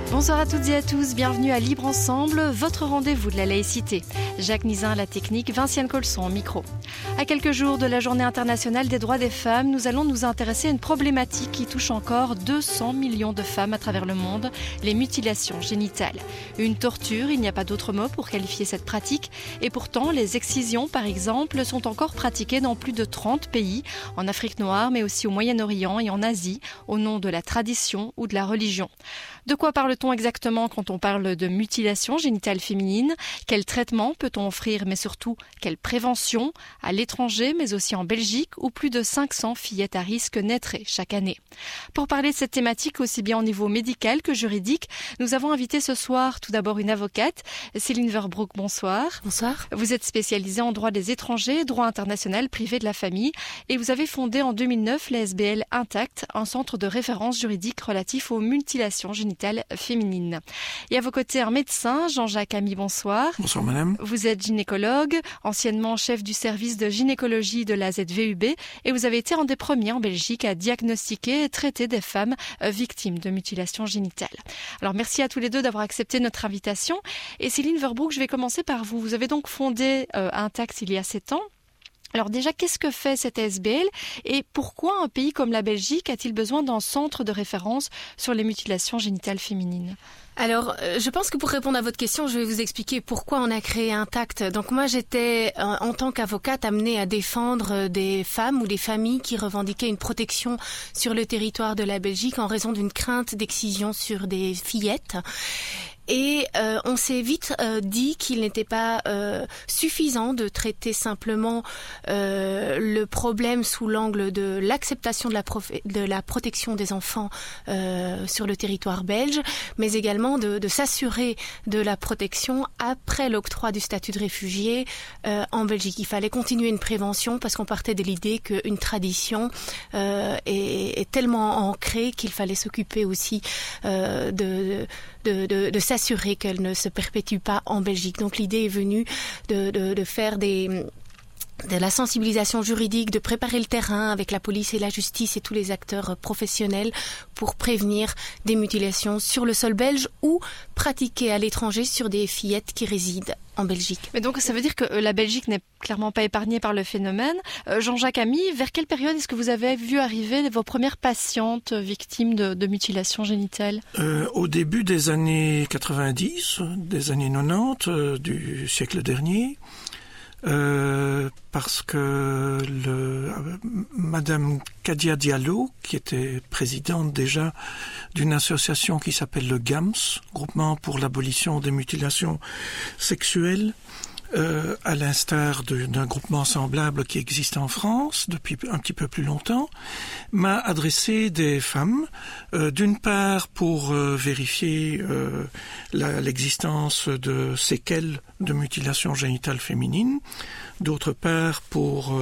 Bonsoir à toutes et à tous, bienvenue à Libre Ensemble, votre rendez-vous de la laïcité. Jacques Nizin à la technique, Vinciane Colson au micro. À quelques jours de la Journée internationale des droits des femmes, nous allons nous intéresser à une problématique qui touche encore 200 millions de femmes à travers le monde, les mutilations génitales. Une torture, il n'y a pas d'autre mot pour qualifier cette pratique. Et pourtant, les excisions, par exemple, sont encore pratiquées dans plus de 30 pays, en Afrique noire, mais aussi au Moyen-Orient et en Asie, au nom de la tradition ou de la religion. De quoi parle-t-on exactement quand on parle de mutilation génitale féminine? Quel traitement peut-on offrir, mais surtout, quelle prévention? À l'étranger, mais aussi en Belgique, où plus de 500 fillettes à risque naîtraient chaque année. Pour parler de cette thématique, aussi bien au niveau médical que juridique, nous avons invité ce soir tout d'abord une avocate, Céline Verbroek, bonsoir. Bonsoir. Vous êtes spécialisée en droit des étrangers, droit international privé de la famille, et vous avez fondé en 2009 l'ASBL Intact, un centre de référence juridique relatif aux mutilations génitales féminines. Et à vos côtés, un médecin, Jean-Jacques Ami, bonsoir. Bonsoir madame. Vous êtes gynécologue, anciennement chef du service de gynécologie de la ZVUB, et vous avez été un des premiers en Belgique à diagnostiquer et traiter des femmes victimes de mutilations génitales. Alors merci à tous les deux d'avoir accepté notre invitation. Et Céline Verbroek, je vais commencer par vous. Vous avez donc fondé Intact il y a 7 ans. Alors déjà, qu'est-ce que fait cette ASBL et pourquoi un pays comme la Belgique a-t-il besoin d'un centre de référence sur les mutilations génitales féminines ? Alors, je pense que pour répondre à votre question, je vais vous expliquer pourquoi on a créé Intact. Donc moi, j'étais, en tant qu'avocate, amenée à défendre des femmes ou des familles qui revendiquaient une protection sur le territoire de la Belgique en raison d'une crainte d'excision sur des fillettes. Et on s'est vite dit qu'il n'était pas suffisant de traiter simplement le problème sous l'angle de l'acceptation de la protection des enfants sur le territoire belge, mais également de s'assurer de la protection après l'octroi du statut de réfugié en Belgique. Il fallait continuer une prévention parce qu'on partait de l'idée qu'une tradition est tellement ancrée qu'il fallait s'occuper aussi de s'assurer qu'elle ne se perpétue pas en Belgique. Donc l'idée est venue de faire de la sensibilisation juridique, de préparer le terrain avec la police et la justice et tous les acteurs professionnels pour prévenir des mutilations sur le sol belge ou pratiquées à l'étranger sur des fillettes qui résident en Belgique. Mais donc ça veut dire que la Belgique n'est clairement pas épargnée par le phénomène. Jean-Jacques Ami, vers quelle période est-ce que vous avez vu arriver vos premières patientes victimes de mutilations génitales ? Au début des années 90, des années 90 du siècle dernier, parce que Madame Kadia Diallo, qui était présidente déjà d'une association qui s'appelle le GAMS, Groupement pour l'abolition des mutilations sexuelles, à l'instar d'un groupement semblable qui existe en France depuis un petit peu plus longtemps, m'a adressé des femmes, d'une part pour vérifier l'existence de séquelles de mutilation génitale féminine, d'autre part pour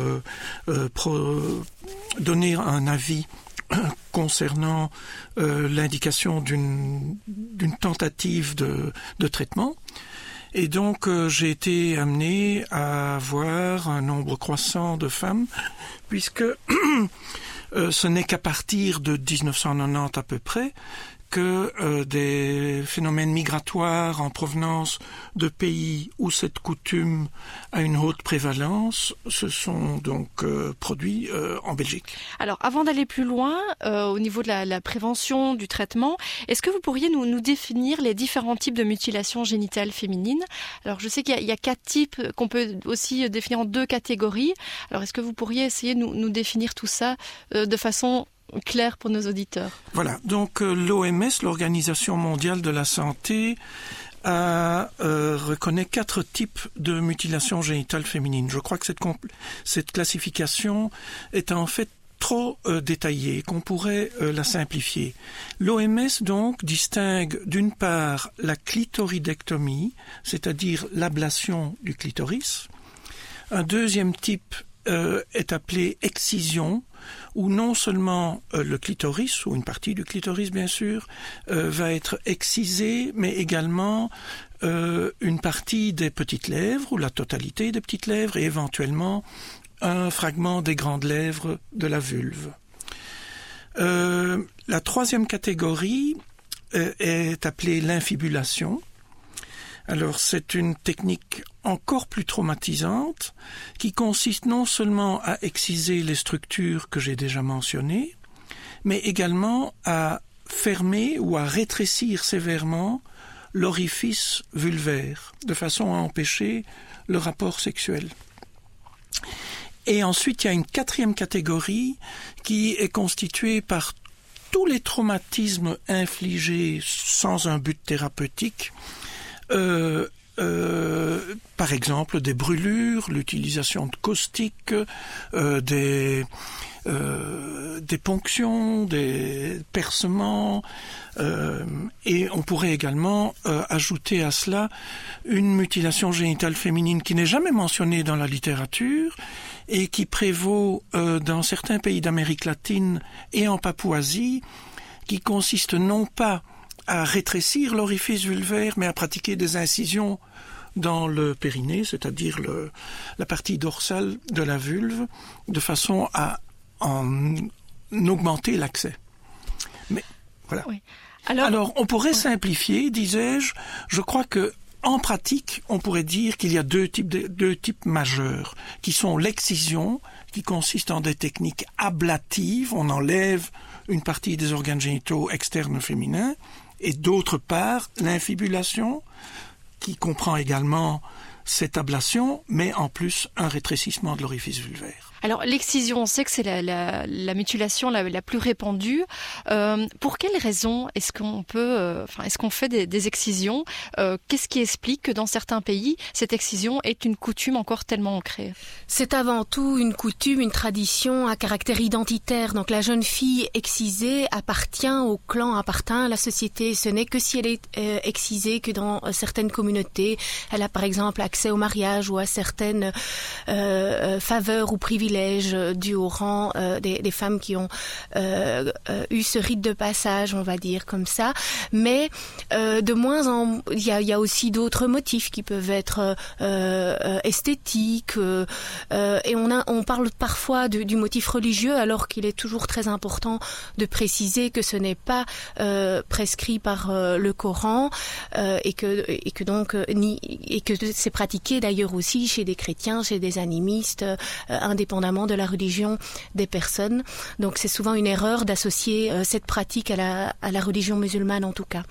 donner un avis concernant l'indication d'une tentative de traitement. Et donc, j'ai été amené à voir un nombre croissant de femmes, puisque ce n'est qu'à partir de 1990 à peu près que des phénomènes migratoires en provenance de pays où cette coutume a une haute prévalence se sont donc produits en Belgique. Alors, avant d'aller plus loin, au niveau de la prévention, du traitement, est-ce que vous pourriez nous définir les différents types de mutilations génitales féminines ? Alors, je sais qu'il y a 4 types qu'on peut aussi définir en 2 catégories. Alors, est-ce que vous pourriez essayer de nous définir tout ça de façon clair pour nos auditeurs. Voilà, donc l'OMS, l'Organisation mondiale de la santé, reconnaît 4 types de mutilations génitales féminines. Je crois que cette classification est en fait trop détaillée, qu'on pourrait la simplifier. L'OMS donc distingue d'une part la clitoridectomie, c'est-à-dire l'ablation du clitoris. Un deuxième type est appelé excision, où non seulement le clitoris, ou une partie du clitoris bien sûr, va être excisé, mais également une partie des petites lèvres, ou la totalité des petites lèvres, et éventuellement un fragment des grandes lèvres de la vulve. La troisième catégorie est appelée l'infibulation. Alors c'est une technique encore plus traumatisante qui consiste non seulement à exciser les structures que j'ai déjà mentionnées, mais également à fermer ou à rétrécir sévèrement l'orifice vulvaire de façon à empêcher le rapport sexuel. Et ensuite il y a une quatrième catégorie qui est constituée par tous les traumatismes infligés sans un but thérapeutique. Par exemple des brûlures, l'utilisation de caustiques, des ponctions, des percements, et on pourrait également ajouter à cela une mutilation génitale féminine qui n'est jamais mentionnée dans la littérature et qui prévaut dans certains pays d'Amérique latine et en Papouasie, qui consiste non pas à rétrécir l'orifice vulvaire, mais à pratiquer des incisions dans le périnée, c'est-à-dire la partie dorsale de la vulve, de façon à en augmenter l'accès. Mais voilà. Oui. Alors, on pourrait simplifier, disais-je. Je crois que en pratique, on pourrait dire qu'il y a deux types majeurs, qui sont l'excision, qui consiste en des techniques ablatives, on enlève une partie des organes génitaux externes féminins, et d'autre part, l'infibulation, qui comprend également cette ablation, mais en plus un rétrécissement de l'orifice vulvaire. Alors l'excision, on sait que c'est la mutilation la plus répandue. Pour quelles raisons est-ce qu'on fait des excisions? Qu'est-ce qui explique que dans certains pays, cette excision est une coutume encore tellement ancrée? C'est avant tout une coutume, une tradition à caractère identitaire. Donc la jeune fille excisée appartient au clan, appartient à la société. Ce n'est que si elle est excisée que dans certaines communautés, elle a par exemple accès au mariage ou à certaines faveurs ou privilèges dû au rang des femmes qui ont eu ce rite de passage, on va dire comme ça. Mais il y a aussi d'autres motifs qui peuvent être esthétiques. Et on parle parfois du motif religieux, alors qu'il est toujours très important de préciser que ce n'est pas prescrit par le Coran et que c'est pratiqué d'ailleurs aussi chez des chrétiens, chez des animistes, indépendamment de la religion des personnes. Donc c'est souvent une erreur d'associer cette pratique à la religion musulmane en tout cas.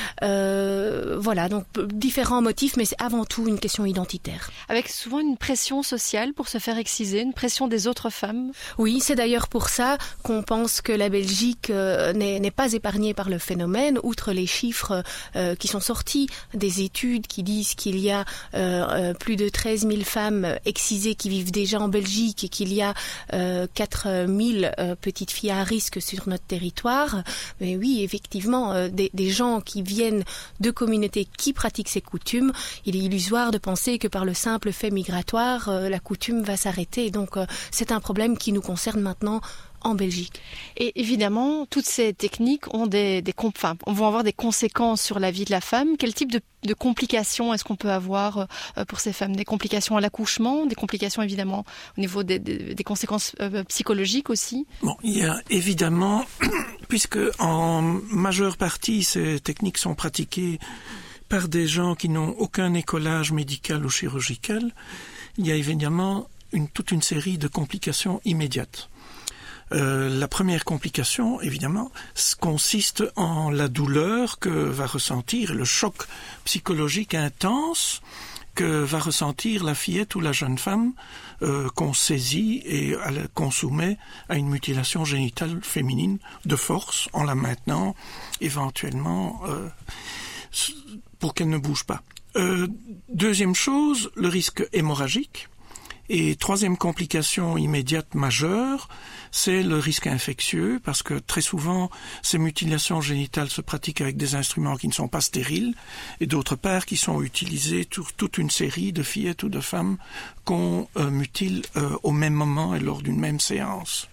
Voilà, donc différents motifs, mais c'est avant tout une question identitaire. Avec souvent une pression sociale pour se faire exciser, une pression des autres femmes. Oui, c'est d'ailleurs pour ça qu'on pense que la Belgique n'est pas épargnée par le phénomène, outre les chiffres qui sont sortis des études qui disent qu'il y a plus de 13 000 femmes excisées qui vivent déjà en Belgique et qu'il y a 4 000 petites filles à risque sur notre territoire. Mais oui, effectivement, des gens qui viennent de communautés qui pratiquent ces coutumes, il est illusoire de penser que par le simple fait migratoire, la coutume va s'arrêter. Donc c'est un problème qui nous concerne maintenant en Belgique. Et évidemment, toutes ces techniques ont vont avoir des conséquences sur la vie de la femme. Quel type de complications est-ce qu'on peut avoir pour ces femmes? Des complications à l'accouchement, des complications évidemment au niveau des conséquences psychologiques aussi? Bon, il y a évidemment, puisque en majeure partie ces techniques sont pratiquées par des gens qui n'ont aucun écolage médical ou chirurgical, il y a évidemment toute une série de complications immédiates. La première complication, évidemment, consiste en la douleur que va ressentir, le choc psychologique intense que va ressentir la fillette ou la jeune femme qu'on saisit et qu'on soumet à une mutilation génitale féminine de force, en la maintenant éventuellement pour qu'elle ne bouge pas. Deuxième chose, le risque hémorragique. Et troisième complication immédiate majeure, c'est le risque infectieux, parce que très souvent, ces mutilations génitales se pratiquent avec des instruments qui ne sont pas stériles, et d'autre part, qui sont utilisés toute une série de fillettes ou de femmes qu'on mutile au même moment et lors d'une même séance.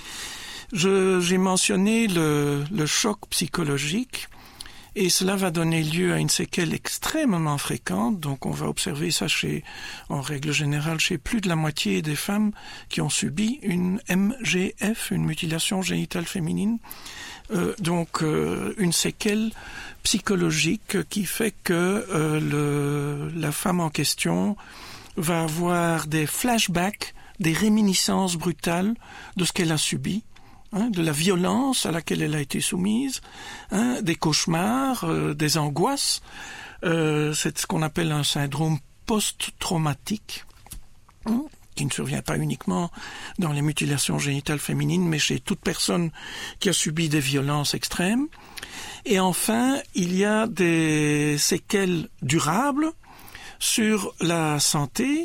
J'ai mentionné le choc psychologique. Et cela va donner lieu à une séquelle extrêmement fréquente. Donc on va observer ça en règle générale chez plus de la moitié des femmes qui ont subi une MGF, une mutilation génitale féminine. donc une séquelle psychologique qui fait que la femme en question va avoir des flashbacks, des réminiscences brutales de ce qu'elle a subi, de la violence à laquelle elle a été soumise, des cauchemars, des angoisses. C'est ce qu'on appelle un syndrome post-traumatique, qui ne survient pas uniquement dans les mutilations génitales féminines, mais chez toute personne qui a subi des violences extrêmes. Et enfin, il y a des séquelles durables sur la santé.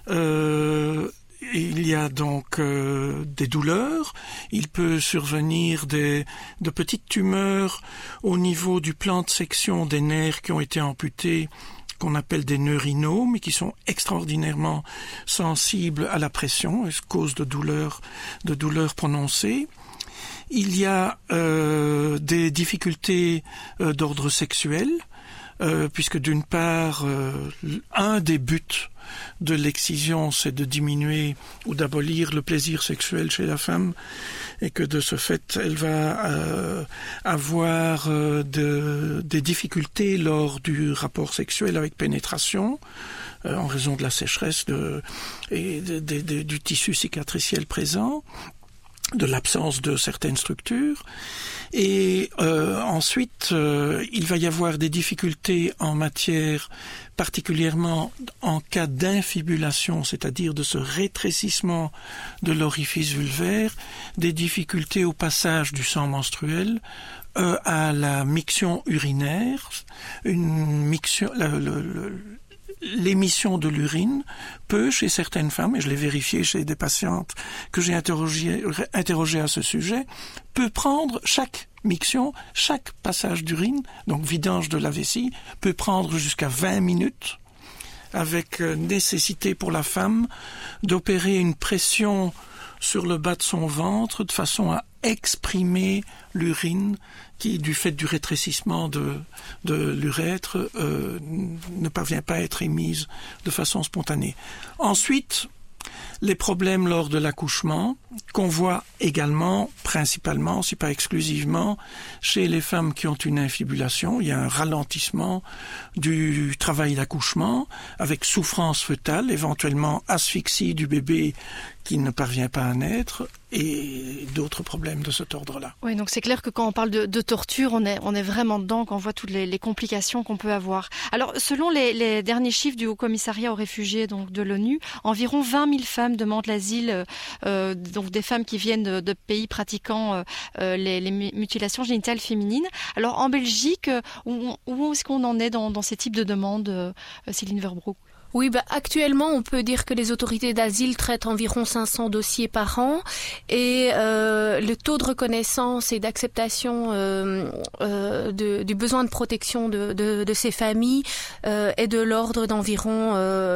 Il y a donc des douleurs. Il peut survenir de petites tumeurs au niveau du plan de section des nerfs qui ont été amputés, qu'on appelle des neurinomes, et qui sont extraordinairement sensibles à la pression, et cause de douleurs prononcées. Il y a des difficultés d'ordre sexuel, puisque d'une part, un des buts de l'excision, c'est de diminuer ou d'abolir le plaisir sexuel chez la femme, et que de ce fait, elle va avoir des difficultés lors du rapport sexuel avec pénétration, en raison de la sécheresse et du tissu cicatriciel présent, de l'absence de certaines structures. Et ensuite, il va y avoir des difficultés en matière, particulièrement en cas d'infibulation, c'est-à-dire de ce rétrécissement de l'orifice vulvaire, des difficultés au passage du sang menstruel, à la miction urinaire, l'émission de l'urine peut, chez certaines femmes, et je l'ai vérifié chez des patientes que j'ai interrogées à ce sujet, peut prendre chaque miction, chaque passage d'urine, donc vidange de la vessie, peut prendre jusqu'à 20 minutes, avec nécessité pour la femme d'opérer une pression sur le bas de son ventre de façon à exprimer l'urine qui, du fait du rétrécissement de l'urètre, ne parvient pas à être émise de façon spontanée. Ensuite, les problèmes lors de l'accouchement, qu'on voit également, principalement, si pas exclusivement, chez les femmes qui ont une infibulation. Il y a un ralentissement du travail d'accouchement, avec souffrance fœtale, éventuellement asphyxie du bébé qui ne parvient pas à naître, et d'autres problèmes de cet ordre-là. Oui, donc c'est clair que quand on parle de torture, on est vraiment dedans, quand on voit toutes les complications qu'on peut avoir. Alors, selon les derniers chiffres du Haut-Commissariat aux réfugiés donc de l'ONU, environ 20 000 femmes demandent l'asile, donc des femmes qui viennent de pays pratiquant les mutilations génitales féminines. Alors, en Belgique, où est-ce qu'on en est dans ces types de demandes, Céline Verbroek ? Oui, actuellement, on peut dire que les autorités d'asile traitent environ 500 dossiers par an, et le taux de reconnaissance et d'acceptation du besoin de protection de ces familles est de l'ordre d'environ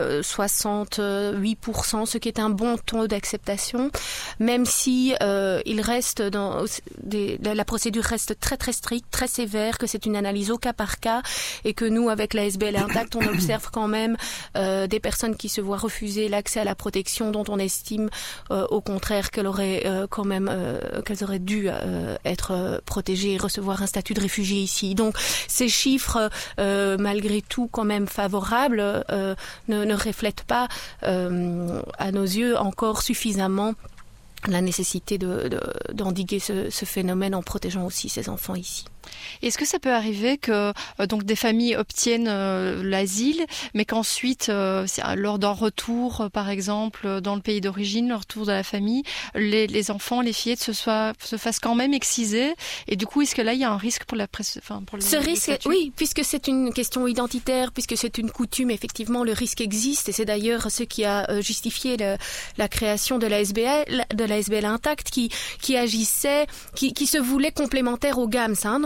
68%, ce qui est un bon taux d'acceptation, même si il reste la procédure reste très très stricte, très sévère, que c'est une analyse au cas par cas, et que nous, avec la SBL Intact, on observe quand même des personnes qui se voient refuser l'accès à la protection, dont on estime au contraire qu'elles auraient dû être protégées et recevoir un statut de réfugié ici. Donc ces chiffres, malgré tout quand même favorables, ne reflètent pas à nos yeux encore suffisamment la nécessité d'endiguer ce phénomène en protégeant aussi ces enfants ici. Est-ce que ça peut arriver que donc des familles obtiennent l'asile, mais qu'ensuite, lors d'un retour, par exemple, dans le pays d'origine, le retour de la famille, les enfants, les fillettes se fassent quand même exciser, et du coup, est-ce que là, il y a un risque pour ce risque, oui, puisque c'est une question identitaire, puisque c'est une coutume, effectivement, le risque existe, et c'est d'ailleurs ce qui a justifié la création de la SBL Intact, qui agissait, qui se voulait complémentaire au GAMS, donc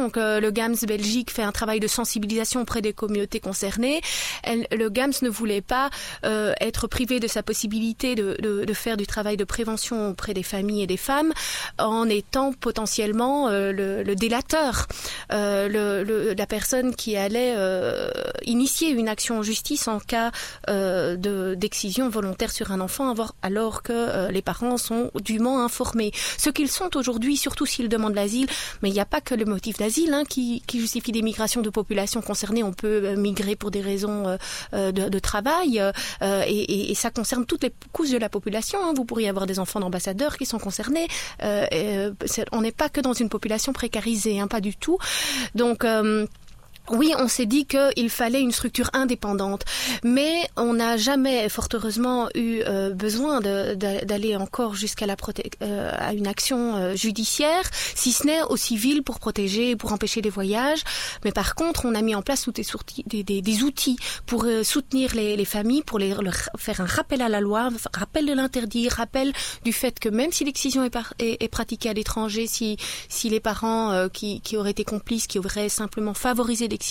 donc le GAMS Belgique fait un travail de sensibilisation auprès des communautés concernées. Le GAMS ne voulait pas être privé de sa possibilité de faire du travail de prévention auprès des familles et des femmes en étant potentiellement le délateur, la personne qui allait initier une action en justice en cas d'excision volontaire sur un enfant alors que les parents sont dûment informés. Ce qu'ils sont aujourd'hui, surtout s'ils demandent l'asile, mais il n'y a pas que le motif d'asile qui justifie des migrations de populations concernées. On peut migrer pour des raisons de travail et ça concerne toutes les couches de la population. Vous pourriez avoir des enfants d'ambassadeurs qui sont concernés. On n'est pas que dans une population précarisée, pas du tout. Donc oui, on s'est dit qu'il fallait une structure indépendante, mais on n'a jamais, fort heureusement, eu besoin d'aller encore jusqu'à à une action judiciaire, si ce n'est au civil pour protéger, pour empêcher les voyages. Mais par contre, on a mis en place des outils pour soutenir les familles, pour leur faire un rappel à la loi, rappel de l'interdit, rappel du fait que même si l'excision est pratiquée à l'étranger, si les parents qui auraient été complices, qui auraient simplement favorisé l'excision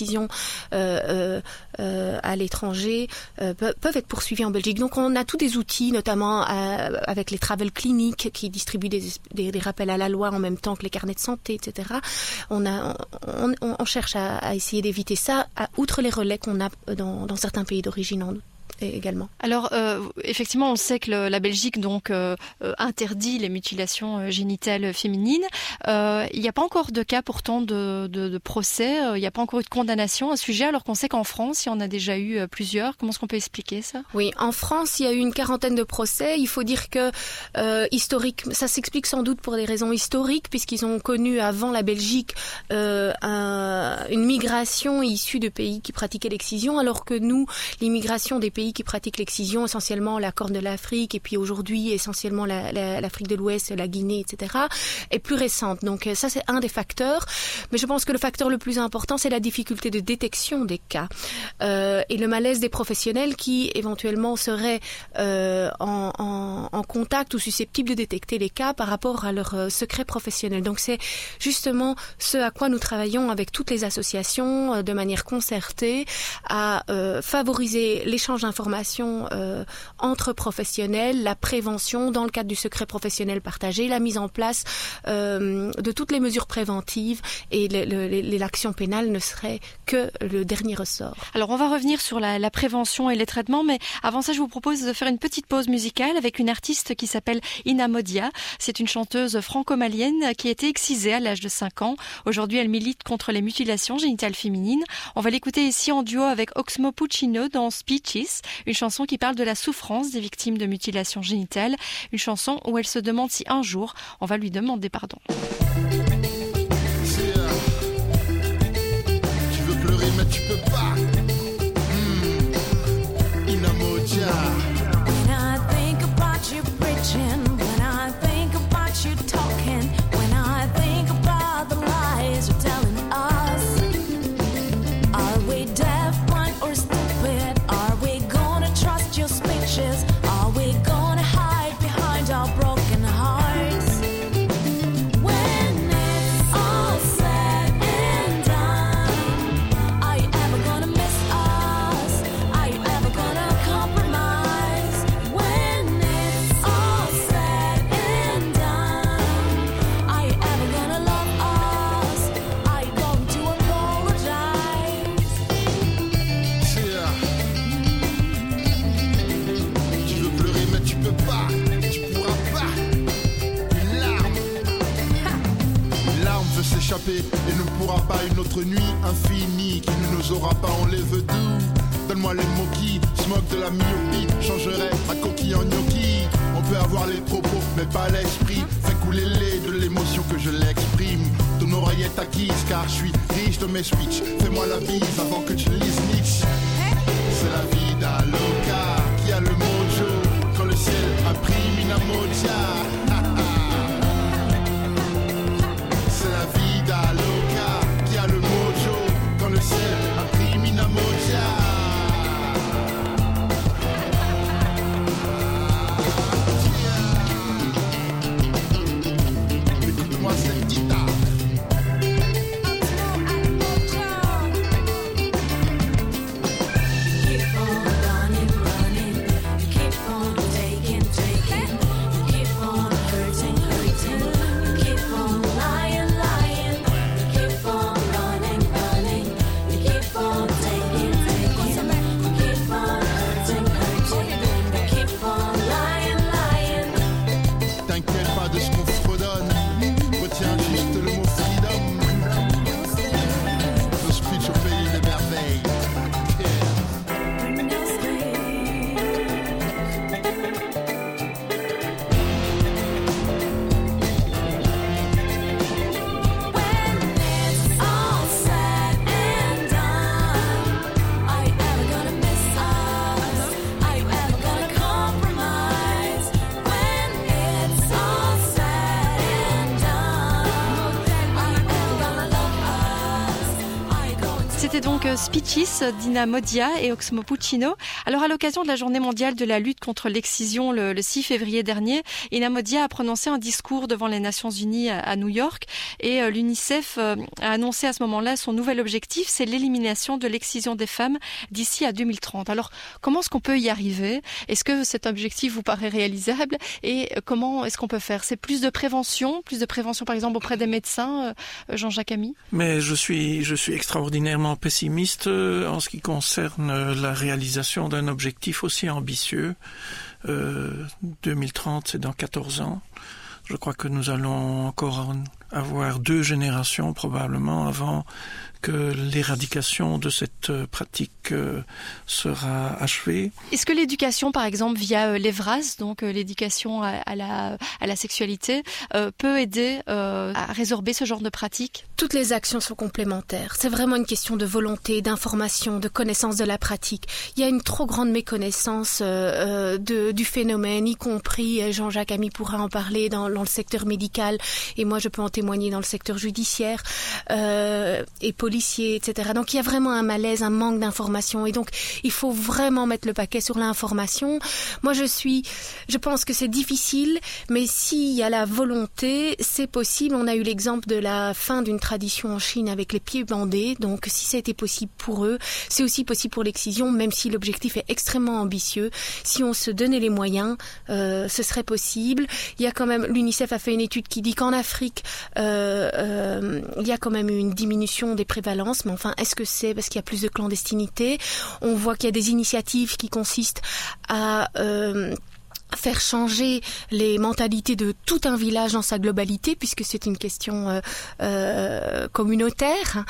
à l'étranger peuvent être poursuivis en Belgique. Donc on a tous des outils, notamment avec les travel cliniques qui distribuent des rappels à la loi en même temps que les carnets de santé, etc. On cherche à essayer d'éviter ça, outre les relais qu'on a dans certains pays d'origine également. Alors, effectivement, on sait que la Belgique donc interdit les mutilations génitales féminines. Il n'y a pas encore de cas pourtant de procès. Il n'y a pas encore eu de condamnation à ce sujet, alors qu'on sait qu'en France, il y en a déjà eu plusieurs. Comment est-ce qu'on peut expliquer ça ? Oui, en France, il y a eu une quarantaine de procès. Il faut dire que historique, ça s'explique sans doute pour des raisons historiques, puisqu'ils ont connu avant la Belgique une migration issue de pays qui pratiquaient l'excision, alors que nous, l'immigration des pays qui pratiquent l'excision, essentiellement la Corne de l'Afrique et puis aujourd'hui essentiellement l'Afrique de l'Ouest, la Guinée, etc., est plus récente. Donc ça, c'est un des facteurs. Mais je pense que le facteur le plus important, c'est la difficulté de détection des cas et le malaise des professionnels qui éventuellement seraient en contact ou susceptibles de détecter les cas par rapport à leur secret professionnel. Donc c'est justement ce à quoi nous travaillons avec toutes les associations de manière concertée à favoriser l'échange d'informations entre professionnels, la prévention dans le cadre du secret professionnel partagé, la mise en place de toutes les mesures préventives et l'action pénale ne serait que le dernier ressort. Alors on va revenir sur la prévention et les traitements, mais avant ça je vous propose de faire une petite pause musicale avec une artiste qui s'appelle Ina Modia. C'est une chanteuse franco-malienne qui a été excisée à l'âge de 5 ans. Aujourd'hui elle milite contre les mutilations génitales féminines. On va l'écouter ici en duo avec Oxmo Puccino dans Speeches, une chanson qui parle de la souffrance des victimes de mutilations génitales, une chanson où elle se demande si un jour on va lui demander pardon. Tu veux pleurer mais tu peux pas. Ina Modia. When I think about you preaching, when I think about you talking, when I think about the lies you're telling us, are we deaf, blind or stupid? Are we gonna trust your speeches? Are we gonna hide behind our broken hearts? When it's all said and done, are you ever gonna miss us? Are you ever gonna compromise? When it's all said and done, are you ever gonna love us? Are you going to apologize? Tu veux pleurer mais tu peux pas. Tu pourras pas. Une larme veut s'échapper et ne pourra pas. Une autre nuit infinie qui ne nous aura pas. On les veut doux. Donne-moi les mots qui se moquent de la myopie. Changerai ma coquille en gnocchi. On peut avoir les propos mais pas l'esprit. Fais couler les de l'émotion que je l'exprime. Ton oreille est acquise car je suis riche de mes speeches. Fais-moi la bise avant que tu lises Nietzsche. C'est la vida loca qui a le mojo. Quand le ciel imprime Ina Modia. C'est la vida loca qui a le mojo. Quand le ciel imprime Ina Modia. Écoute-moi cette guitare. Speeches d'Ina Modia et Oxmo Puccino. Alors à l'occasion de la journée mondiale de la lutte contre l'excision le 6 février dernier, Ina Modia a prononcé un discours devant les Nations Unies à New York et l'UNICEF a annoncé à ce moment-là son nouvel objectif, c'est l'élimination de l'excision des femmes d'ici à 2030. Alors comment est-ce qu'on peut y arriver? Est-ce que cet objectif vous paraît réalisable et comment est-ce qu'on peut faire? C'est plus de prévention par exemple auprès des médecins, Jean-Jacques Amy? Mais je suis extraordinairement pessimiste en ce qui concerne la réalisation d'un objectif aussi ambitieux. 2030, c'est dans 14 ans. Je crois que nous allons encore avoir 2 générations probablement avant que l'éradication de cette pratique sera achevée. Est-ce que l'éducation, par exemple, via l'EVRAS, donc l'éducation à la sexualité, peut aider à résorber ce genre de pratique? Toutes les actions sont complémentaires. C'est vraiment une question de volonté, d'information, de connaissance de la pratique. Il y a une trop grande méconnaissance du phénomène, y compris, Jean-Jacques Amy pourra en parler dans le secteur médical, et moi je peux en témoigner dans le secteur judiciaire et policier, etc. Donc il y a vraiment un malaise, un manque d'information, et donc il faut vraiment mettre le paquet sur l'information. Moi je pense que c'est difficile, mais s'il y a la volonté, c'est possible. On a eu l'exemple de la fin d'une tradition en Chine avec les pieds bandés, donc si ça a été possible pour eux, c'est aussi possible pour l'excision, même si l'objectif est extrêmement ambitieux. Si on se donnait les moyens, ce serait possible. Il y a quand même, l'UNICEF a fait une étude qui dit qu'en Afrique, il y a quand même eu une diminution des prévalences, mais enfin, est-ce que c'est parce qu'il y a plus de clandestinité? On voit qu'il y a des initiatives qui consistent à faire changer les mentalités de tout un village dans sa globalité, puisque c'est une question communautaire,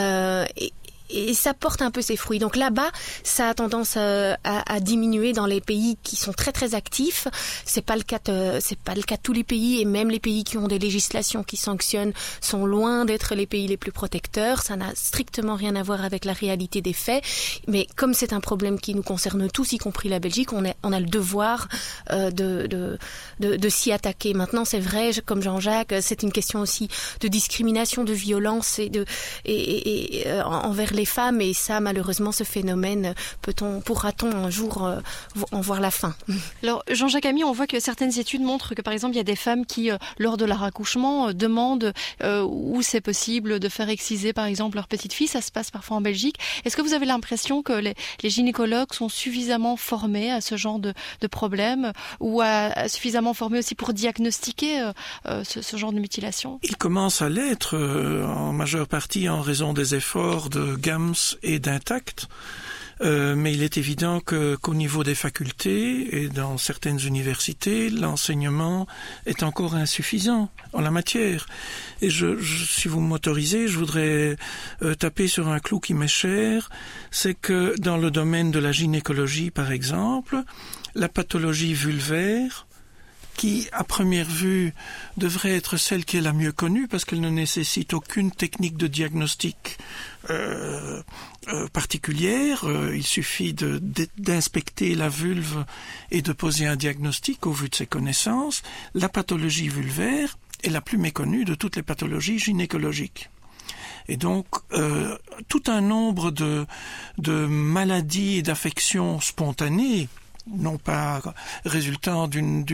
et ça porte un peu ses fruits. Donc là-bas, ça a tendance à diminuer dans les pays qui sont très très actifs. C'est pas le cas de tous les pays, et même les pays qui ont des législations qui sanctionnent sont loin d'être les pays les plus protecteurs. Ça n'a strictement rien à voir avec la réalité des faits. Mais comme c'est un problème qui nous concerne tous, y compris la Belgique, on a le devoir de s'y attaquer. Maintenant, c'est vrai, comme Jean-Jacques, c'est une question aussi de discrimination, de violence et envers les femmes, et ça, malheureusement, ce phénomène, pourra-t-on un jour en voir la fin? Alors, Jean-Jacques Amy, on voit que certaines études montrent que, par exemple, il y a des femmes qui, lors de leur accouchement, demandent où c'est possible de faire exciser, par exemple, leur petite fille. Ça se passe parfois en Belgique. Est-ce que vous avez l'impression que les gynécologues sont suffisamment formés à ce genre de problème, ou suffisamment formés aussi pour diagnostiquer ce genre de mutilation? Ils commencent à l'être, en majeure partie en raison des efforts de GAMS et d'Intact, mais il est évident qu'au niveau des facultés et dans certaines universités, l'enseignement est encore insuffisant en la matière. Et si vous m'autorisez, je voudrais taper sur un clou qui m'est cher, c'est que dans le domaine de la gynécologie, par exemple, la pathologie vulvaire, qui, à première vue, devrait être celle qui est la mieux connue parce qu'elle ne nécessite aucune technique de diagnostic particulière. Il suffit d'inspecter la vulve et de poser un diagnostic au vu de ses connaissances. La pathologie vulvaire est la plus méconnue de toutes les pathologies gynécologiques. Et donc, tout un nombre de maladies et d'affections spontanées, non pas résultant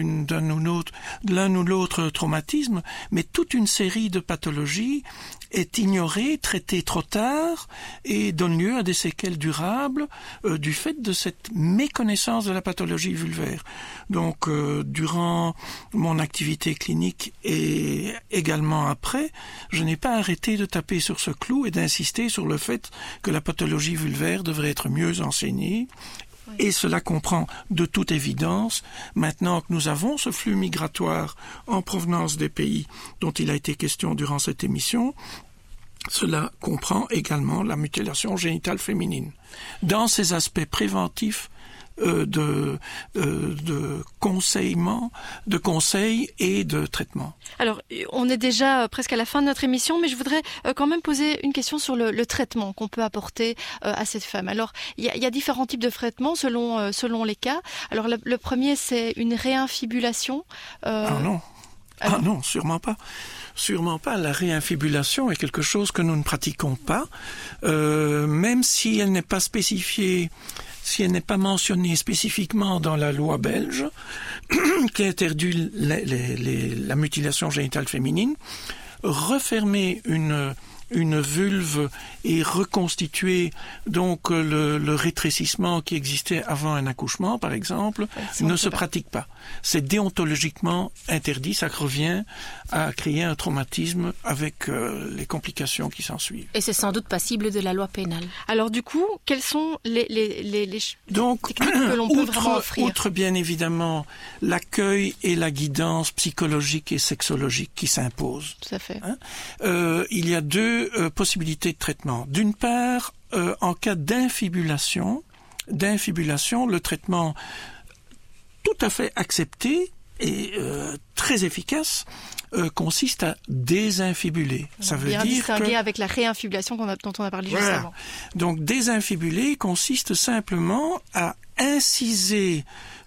de l'un ou l'autre traumatisme, mais toute une série de pathologies est ignorée, traitée trop tard et donne lieu à des séquelles durables du fait de cette méconnaissance de la pathologie vulvaire. Donc, durant mon activité clinique et également après, je n'ai pas arrêté de taper sur ce clou et d'insister sur le fait que la pathologie vulvaire devrait être mieux enseignée. Et cela comprend de toute évidence, maintenant que nous avons ce flux migratoire en provenance des pays dont il a été question durant cette émission, cela comprend également la mutilation génitale féminine. Dans ses aspects préventifs de conseil et de traitement. Alors, on est déjà presque à la fin de notre émission, mais je voudrais quand même poser une question sur le traitement qu'on peut apporter à cette femme. Alors, il y a différents types de traitements selon les cas. Alors, le premier, c'est une réinfibulation. Ah non, sûrement pas. Sûrement pas. La réinfibulation est quelque chose que nous ne pratiquons pas, même si elle n'est pas spécifiée, si elle n'est pas mentionnée spécifiquement dans la loi belge, qui interdit la mutilation génitale féminine. Refermer une vulve et reconstituer donc le rétrécissement qui existait avant un accouchement, par exemple, ne se pratique pas. C'est déontologiquement interdit. Ça revient à créer un traumatisme avec les complications qui s'en suivent. Et c'est sans doute passible de la loi pénale. Alors du coup, quelles sont les donc, techniques que l'on peut vraiment offrir? Outre bien évidemment l'accueil et la guidance psychologique et sexologique qui s'imposent. Tout à fait. Il y a deux possibilités de traitement. D'une part, en cas d'infibulation, le traitement tout à fait accepté et très efficace consiste à désinfibuler. Ça veut bien dire distinguer avec la réinfibulation dont on a parlé juste avant. Donc désinfibuler consiste simplement à inciser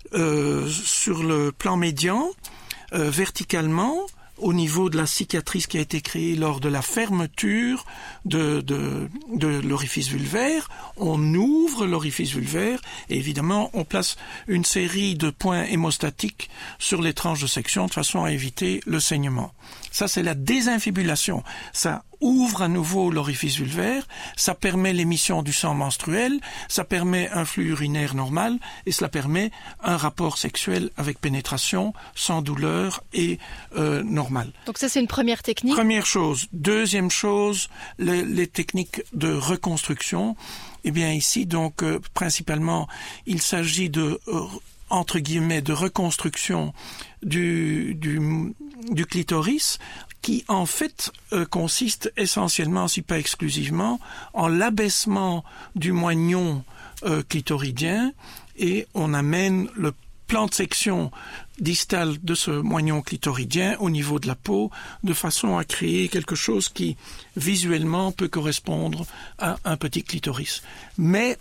sur le plan médian verticalement au niveau de la cicatrice qui a été créée lors de la fermeture de l'orifice vulvaire. On ouvre l'orifice vulvaire et évidemment on place une série de points hémostatiques sur les tranches de section de façon à éviter le saignement. Ça, c'est la désinfibulation. Ça ouvre à nouveau l'orifice vulvaire, ça permet l'émission du sang menstruel, ça permet un flux urinaire normal et cela permet un rapport sexuel avec pénétration, sans douleur et normal. Donc ça, c'est une première technique. Première chose. Deuxième chose, les techniques de reconstruction. Eh bien ici, donc, principalement, il s'agit de entre guillemets de reconstruction du clitoris qui en fait consiste essentiellement, si pas exclusivement, en l'abaissement du moignon clitoridien et on amène le plan de section distal de ce moignon clitoridien au niveau de la peau de façon à créer quelque chose qui visuellement peut correspondre à un petit clitoris. Mais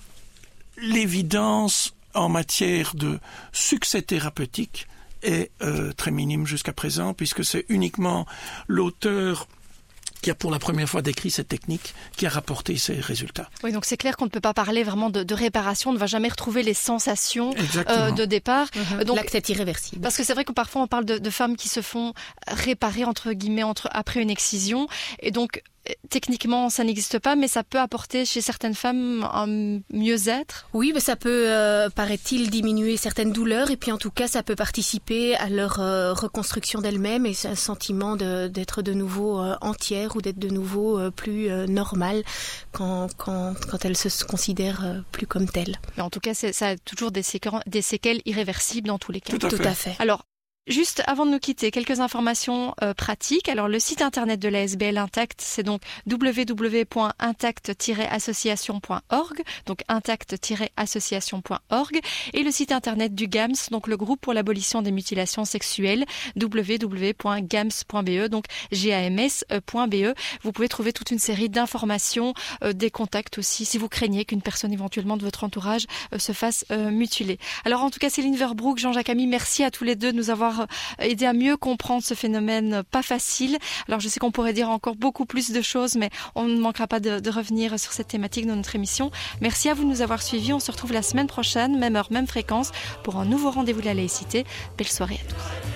l'évidence en matière de succès thérapeutique est très minime jusqu'à présent, puisque c'est uniquement l'auteur qui a pour la première fois décrit cette technique qui a rapporté ces résultats. Oui, donc c'est clair qu'on ne peut pas parler vraiment de réparation, on ne va jamais retrouver les sensations de départ. Donc, l'acte est irréversible. Parce que c'est vrai que parfois on parle de femmes qui se font réparer, entre guillemets, après une excision, et donc techniquement, ça n'existe pas, mais ça peut apporter chez certaines femmes un mieux-être. Oui, mais ça peut, paraît-il, diminuer certaines douleurs et puis en tout cas, ça peut participer à leur reconstruction d'elles-mêmes et un sentiment d'être de nouveau entière ou d'être de nouveau plus normale quand elles se considèrent plus comme telles. Mais en tout cas, ça a toujours des séquelles irréversibles dans tous les cas. Tout à fait. Alors, juste avant de nous quitter, quelques informations pratiques. Alors, le site internet de l'ASBL Intact, c'est donc www.intact-association.org, donc intact-association.org, et le site internet du GAMS, donc le groupe pour l'abolition des mutilations sexuelles, www.gams.be, donc gams.be. Vous pouvez trouver toute une série d'informations, des contacts aussi, si vous craignez qu'une personne éventuellement de votre entourage se fasse mutiler. Alors, en tout cas, Céline Verbroek, Jean-Jacques Ami, merci à tous les deux de nous avoir aidé à mieux comprendre ce phénomène pas facile. Alors je sais qu'on pourrait dire encore beaucoup plus de choses, mais on ne manquera pas de revenir sur cette thématique dans notre émission. Merci à vous de nous avoir suivis. On se retrouve la semaine prochaine, même heure, même fréquence, pour un nouveau rendez-vous de la laïcité. Belle soirée à tous.